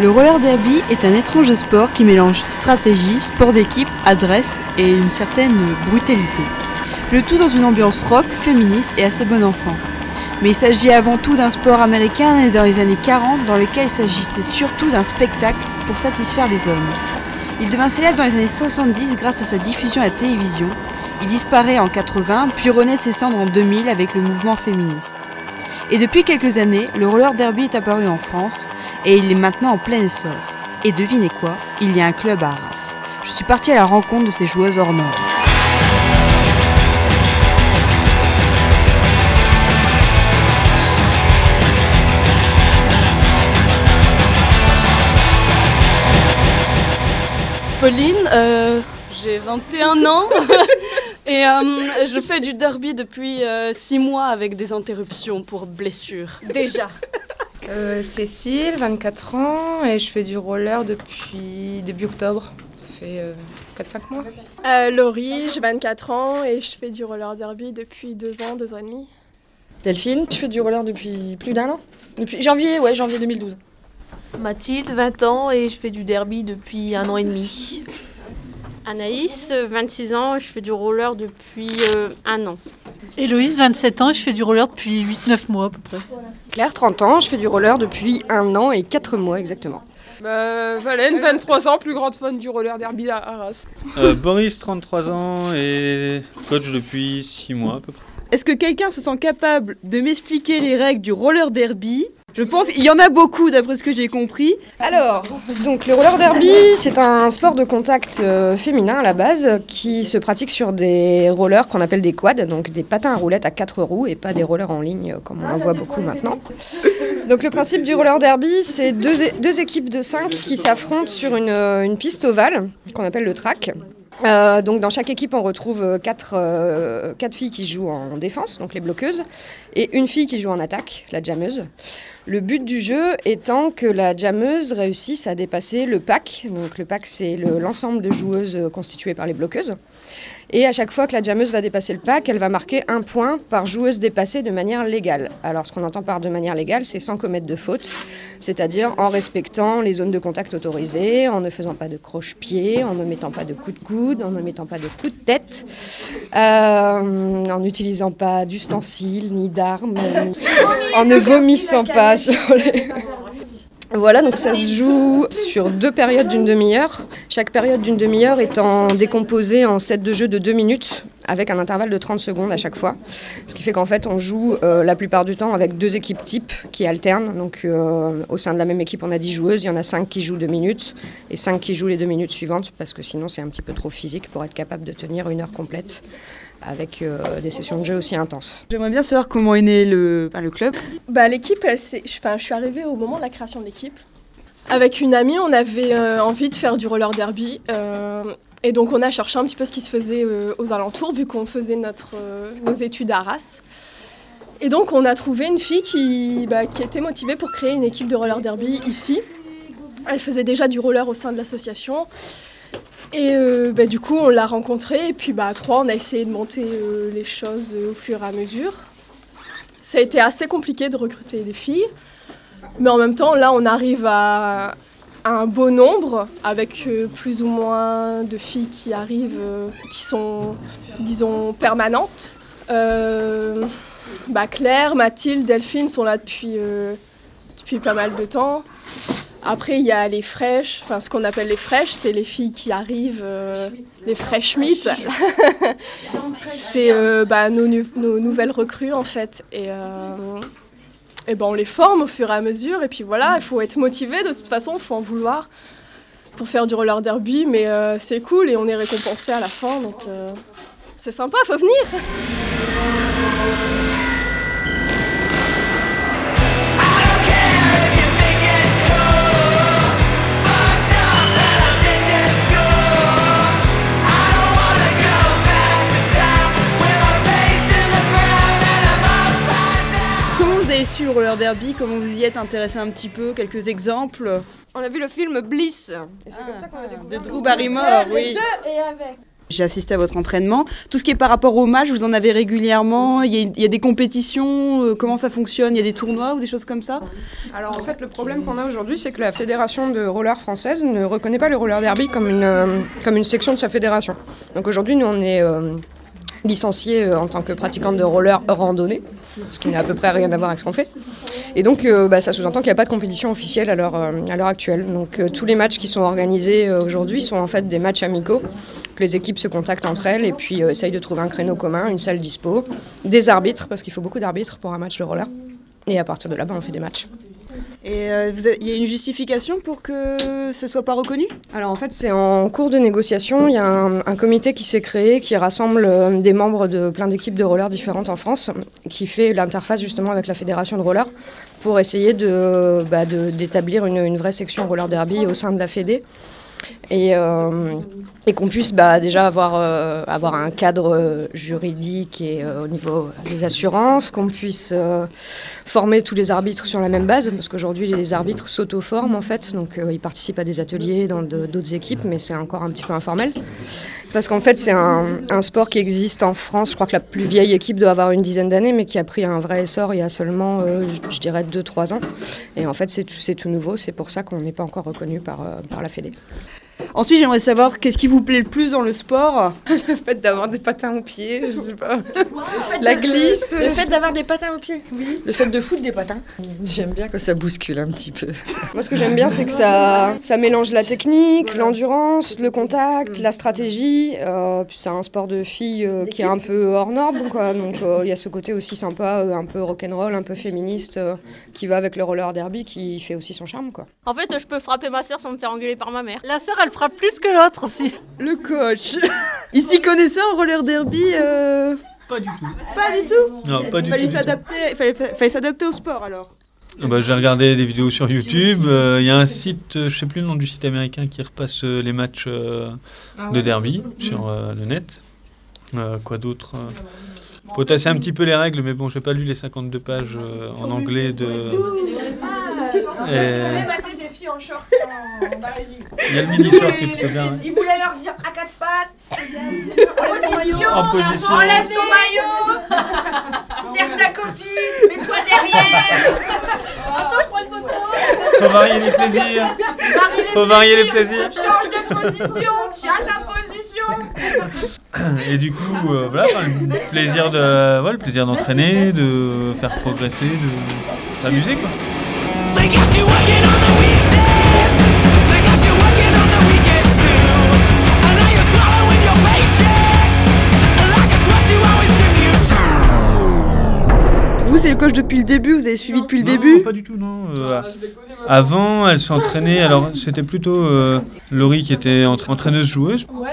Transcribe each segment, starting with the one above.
Le roller derby est un étrange sport qui mélange stratégie, sport d'équipe, adresse et une certaine brutalité. Le tout dans une ambiance rock, féministe et assez bon enfant. Mais il s'agit avant tout d'un sport américain né dans les années 40 dans lequel il s'agissait surtout d'un spectacle pour satisfaire les hommes. Il devint célèbre dans les années 70 grâce à sa diffusion à la télévision. Il disparaît en 80 puis renaît ses cendres en 2000 avec le mouvement féministe. Et depuis quelques années, le roller derby est apparu en France et il est maintenant en plein essor. Et devinez quoi, il y a un club à Arras. Je suis partie à la rencontre de ces joueuses hors normes. Pauline, j'ai 21 ans et je fais du derby depuis 6 mois avec des interruptions pour blessures. Déjà. Cécile, 24 ans et je fais du roller depuis début octobre. Ça fait 4-5 mois. Laurie, j'ai 24 ans et je fais du roller derby depuis 2 ans, 2 ans et demi. Delphine, je fais du roller depuis plus d'1 an. Depuis janvier 2012. Mathilde, 20 ans et je fais du derby depuis 1 an et demi. Anaïs, 26 ans, je fais du roller depuis 1 an. Héloïse, 27 ans et je fais du roller depuis 8-9 mois à peu près. Claire, 30 ans, je fais du roller depuis 1 an et 4 mois exactement. Valène, 23 ans, plus grande fan du roller derby à Arras. Boris, 33 ans et coach depuis 6 mois à peu près. Est-ce que quelqu'un se sent capable de m'expliquer les règles du roller derby ? Je pense qu'il y en a beaucoup d'après ce que j'ai compris. Alors, donc le roller derby, c'est un sport de contact féminin à la base qui se pratique sur des rollers qu'on appelle des quads, donc des patins à roulettes à 4 roues et pas des rollers en ligne comme on en voit beaucoup maintenant. Donc le principe du roller derby, c'est deux équipes de 5 qui s'affrontent sur une piste ovale qu'on appelle le track. Donc dans chaque équipe, on retrouve 4 filles qui jouent en défense, donc les bloqueuses, et une fille qui joue en attaque, la jammeuse. Le but du jeu étant que la jammeuse réussisse à dépasser le pack. Donc le pack, c'est l'ensemble de joueuses constituées par les bloqueuses. Et à chaque fois que la jammeuse va dépasser le pack, elle va marquer 1 point par joueuse dépassée de manière légale. Alors ce qu'on entend par de manière légale, c'est sans commettre de faute, c'est-à-dire en respectant les zones de contact autorisées, en ne faisant pas de croche-pied, en ne mettant pas de coups de coude, en ne mettant pas de coups de tête, en n'utilisant pas d'ustensiles ni d'armes, en ne vomissant pas sur les... Voilà, donc ça se joue sur 2 périodes d'une demi-heure. Chaque période d'une demi-heure étant décomposée en sets de jeu de 2 minutes, avec un intervalle de 30 secondes à chaque fois. Ce qui fait qu'en fait, on joue la plupart du temps avec 2 équipes types qui alternent. Donc au sein de la même équipe, on a 10 joueuses, il y en a 5 qui jouent 2 minutes et 5 qui jouent les 2 minutes suivantes, parce que sinon c'est un petit peu trop physique pour être capable de tenir 1 heure complète avec des sessions de jeu aussi intenses. J'aimerais bien savoir comment est né le club. L'équipe, je suis arrivée au moment de la création de l'équipe. Avec une amie, on avait envie de faire du roller derby. Et donc on a cherché un petit peu ce qui se faisait aux alentours, vu qu'on faisait nos études à Arras. Et donc on a trouvé une fille qui était motivée pour créer une équipe de roller derby ici. Elle faisait déjà du roller au sein de l'association. Et du coup, on l'a rencontrée et puis à 3, on a essayé de monter les choses au fur et à mesure. Ça a été assez compliqué de recruter des filles, mais en même temps, là, on arrive à un beau nombre avec plus ou moins de filles qui arrivent, qui sont, disons, permanentes. Claire, Mathilde, Delphine sont là depuis pas mal de temps. Après, il y a les fraîches, ce qu'on appelle les fraîches, c'est les filles qui arrivent, les fresh meat. C'est nos nouvelles recrues, en fait. Et on les forme au fur et à mesure. Et puis voilà, il faut être motivé, de toute façon, il faut en vouloir pour faire du roller derby. Mais c'est cool et on est récompensé à la fin, donc c'est sympa, il faut venir. Sur le roller derby, comment vous y êtes intéressé un petit peu, quelques exemples. On a vu le film Bliss, et c'est comme ça qu'on a découvert de Drew Barrymore, oui. Et avec. J'ai assisté à votre entraînement. Tout ce qui est par rapport au match, vous en avez régulièrement? Il y a des compétitions? Comment ça fonctionne? Il y a des tournois ou des choses comme ça? Alors en fait, le problème qu'on a aujourd'hui, c'est que la fédération de roller française ne reconnaît pas le roller derby comme une section de sa fédération. Donc aujourd'hui, nous, on est licenciés en tant que pratiquante de roller randonnée, ce qui n'a à peu près rien à voir avec ce qu'on fait. Et donc, ça sous-entend qu'il n'y a pas de compétition officielle à l'heure actuelle. Donc, tous les matchs qui sont organisés aujourd'hui sont en fait des matchs amicaux, que les équipes se contactent entre elles et puis essayent de trouver un créneau commun, une salle dispo, des arbitres, parce qu'il faut beaucoup d'arbitres pour un match de roller. Et à partir de là, on fait des matchs. Et il y a une justification pour que ce ne soit pas reconnu? Alors en fait, c'est en cours de négociation. Il y a un comité qui s'est créé, qui rassemble des membres de plein d'équipes de roller différentes en France, qui fait l'interface justement avec la fédération de roller pour essayer d'établir une vraie section roller derby au sein de la fédé. Et qu'on puisse déjà avoir un cadre juridique et au niveau des assurances, qu'on puisse former tous les arbitres sur la même base, parce qu'aujourd'hui les arbitres s'auto-forment en fait, donc ils participent à des ateliers dans d'autres équipes, mais c'est encore un petit peu informel. Parce qu'en fait c'est un sport qui existe en France, je crois que la plus vieille équipe doit avoir une dizaine d'années, mais qui a pris un vrai essor il y a seulement, je dirais, 2-3 ans. Et en fait c'est tout nouveau, c'est pour ça qu'on n'est pas encore reconnu par la Fédé. Ensuite, j'aimerais savoir qu'est-ce qui vous plaît le plus dans le sport? Le fait d'avoir des patins aux pieds, je sais pas. La glisse. Le fait d'avoir des patins aux pieds. Oui. Le fait de foutre des patins. J'aime bien que ça bouscule un petit peu. Moi, ce que j'aime bien, c'est que ça mélange la technique, l'endurance, le contact, la stratégie. Puis c'est un sport de filles qui est un peu hors norme, quoi. Donc il y a ce côté aussi sympa, un peu rock'n'roll, un peu féministe, qui va avec le roller derby, qui fait aussi son charme, quoi. En fait, je peux frapper ma sœur sans me faire engueuler par ma mère. La sœur, elle frappe plus que l'autre aussi. Le coach. Il s'y connaissait en roller derby Pas du tout. Pas du tout? Non, pas du tout. Il fallait s'adapter au sport alors. J'ai regardé des vidéos sur YouTube. Il y a un site, je sais plus le nom du site américain, qui repasse les matchs de derby sur le net. Quoi d'autre? Potasser un petit peu les règles, mais bon, j'ai pas lu les 52 pages en anglais de. On voulait battre des filles en short en Malaisie. Il y a le mini-short qui est plutôt bien. Il voulait leur dire à quatre pattes, en position, enlève ton maillot, serre ta copine, mets-toi derrière. Attends, je prends une photo. Faut varier les plaisirs. Change de position, tiens ta position. Et du coup, voilà, le plaisir d'entraîner, de faire progresser, de s'amuser, quoi. They got you working on the weekdays. They got you working on the weekends too. I know you're swallowing your paycheck. Like it's what you always tribute to. Vous, c'est le coach depuis le début? Vous avez suivi depuis le début? Non, pas du tout, non. Avant, elle s'entraînait. Alors, c'était plutôt Laurie qui était entraîneuse-joueuse. Ouais,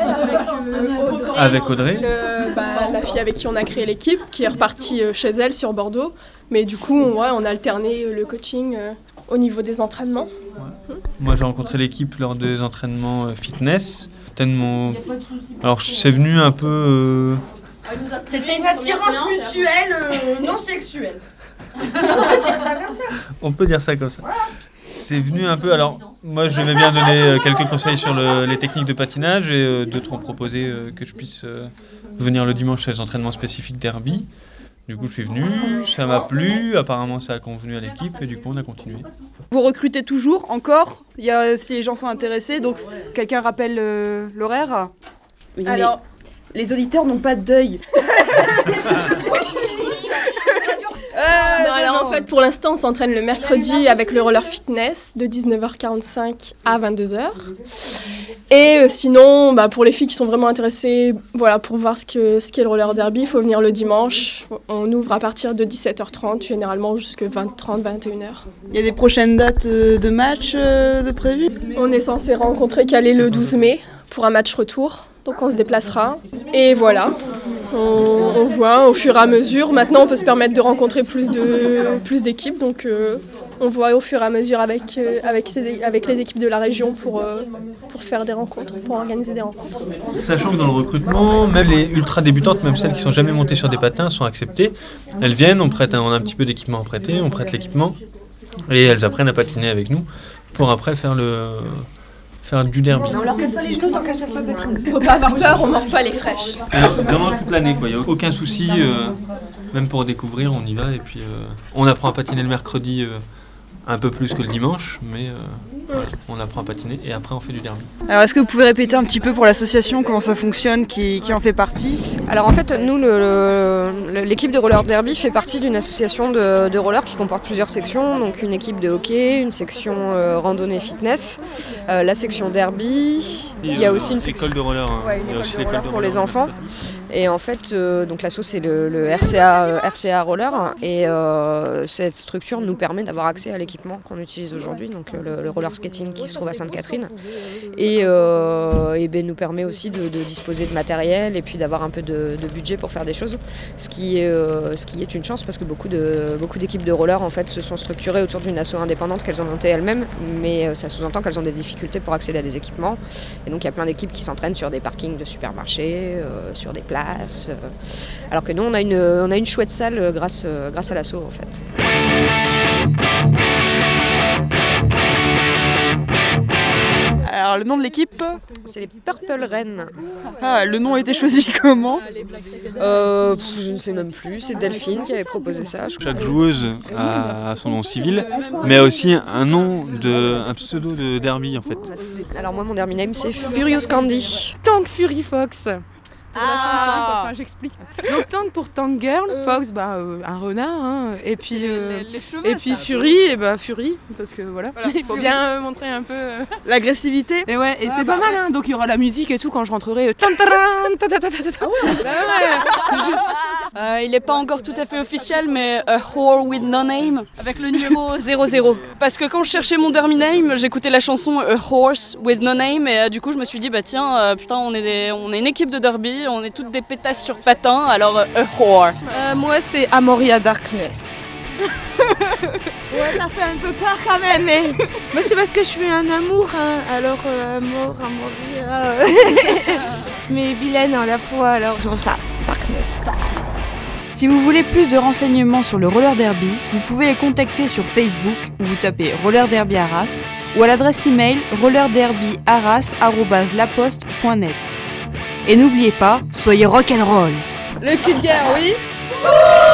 avec Audrey. La fille avec qui on a créé l'équipe, qui est repartie chez elle sur Bordeaux. Mais du coup, on a alterné le coaching au niveau des entraînements. Ouais. Moi, j'ai rencontré l'équipe lors des entraînements fitness. Alors, c'est venu un peu... C'était une attirance mutuelle non sexuelle. On peut dire ça comme ça. On peut dire ça comme ça. C'est venu un peu... Alors, moi, j'aimais bien donner quelques conseils sur les techniques de patinage et d'autres ont proposé que je puisse venir le dimanche à les entraînements spécifiques derby. Du coup, je suis venu, ça m'a plu, apparemment ça a convenu à l'équipe et du coup, on a continué. Vous recrutez toujours, encore? Si les gens sont intéressés, donc quelqu'un rappelle l'horaire? Oui, alors, les auditeurs n'ont pas d'œil. En fait, pour l'instant, on s'entraîne le mercredi avec le roller fitness de 19h45 à 22h. Et sinon, pour les filles qui sont vraiment intéressées, pour voir ce qu'est le roller derby, il faut venir le dimanche. On ouvre à partir de 17h30, généralement jusqu'à 20h30, 21h. Il y a des prochaines dates de match de prévues? On est censé rencontrer Calais le 12 mai pour un match retour. Donc on se déplacera. Et voilà, on voit au fur et à mesure. Maintenant, on peut se permettre de rencontrer plus d'équipes. Donc on voit au fur et à mesure avec les équipes de la région pour faire des rencontres, pour organiser des rencontres. Sachant que dans le recrutement, même les ultra débutantes, même celles qui sont jamais montées sur des patins, sont acceptées. Elles viennent, on a un petit peu d'équipement à prêter, on prête l'équipement et elles apprennent à patiner avec nous pour après faire faire du derby. Non, on leur casse pas les genoux tant qu'elles savent pas patiner. Faut pas avoir peur, on mord pas les fraîches. Alors, vraiment toute l'année, quoi. Il n'y a aucun souci, même pour découvrir, on y va. Et puis, on apprend à patiner le mercredi un peu plus que le dimanche, mais voilà, on apprend à patiner et après on fait du derby. Alors est-ce que vous pouvez répéter un petit peu pour l'association comment ça fonctionne, qui en fait partie? Alors en fait, nous, l'équipe de roller derby fait partie d'une association de roller qui comporte plusieurs sections, donc une équipe de hockey, une section randonnée fitness, la section derby, il y a aussi une école de roller, hein. Ouais, une école de roller pour les enfants. Et en fait, donc l'asso c'est le RCA Roller, et cette structure nous permet d'avoir accès à l'équipement qu'on utilise aujourd'hui, donc le roller skating qui se trouve à Sainte-Catherine, et nous permet aussi de disposer de matériel et puis d'avoir un peu de budget pour faire des choses, ce qui est une chance parce que beaucoup d'équipes de roller en fait se sont structurées autour d'une asso indépendante qu'elles ont montée elles-mêmes, mais ça sous-entend qu'elles ont des difficultés pour accéder à des équipements, et donc il y a plein d'équipes qui s'entraînent sur des parkings de supermarchés, sur des places, alors que nous on a une chouette salle grâce à l'asso en fait. Alors le nom de l'équipe? C'est les Purple Reines. Ah, le nom a été choisi comment? Je ne sais même plus, c'est Delphine qui avait proposé ça. Chaque joueuse a son nom civil, mais a aussi un pseudo de derby en fait. Alors moi mon derby name c'est Furious Candy. Tank Fury Fox. Ah, j'explique. Donc Tank pour Tank Girl, Fox un renard, hein. Et puis Fury, Fury, parce que voilà. Il faut bien montrer un peu l'agressivité. Et ouais, et c'est pas mal, hein. Donc il y aura la musique et tout quand je rentrerai. Il n'est pas encore tout à fait officiel, mais A Whore with No Name, avec le numéro 00. Parce que quand je cherchais mon derby name, j'écoutais la chanson A Horse with No Name, et du coup je me suis dit, putain, on est une équipe de derby, on est toutes des pétasses sur patins, alors A Whore. Moi c'est Amoria Darkness. Ouais, ça fait un peu peur quand même, mais moi c'est parce que je suis un amour, hein. Alors Amoria, mais vilaine à la fois, alors genre ça, Darkness. Si vous voulez plus de renseignements sur le roller derby, vous pouvez les contacter sur Facebook où vous tapez Roller Derby Arras ou à l'adresse email rollerderbyarras@laposte.net. Et n'oubliez pas, soyez rock'n'roll. Le cul de guerre, oui.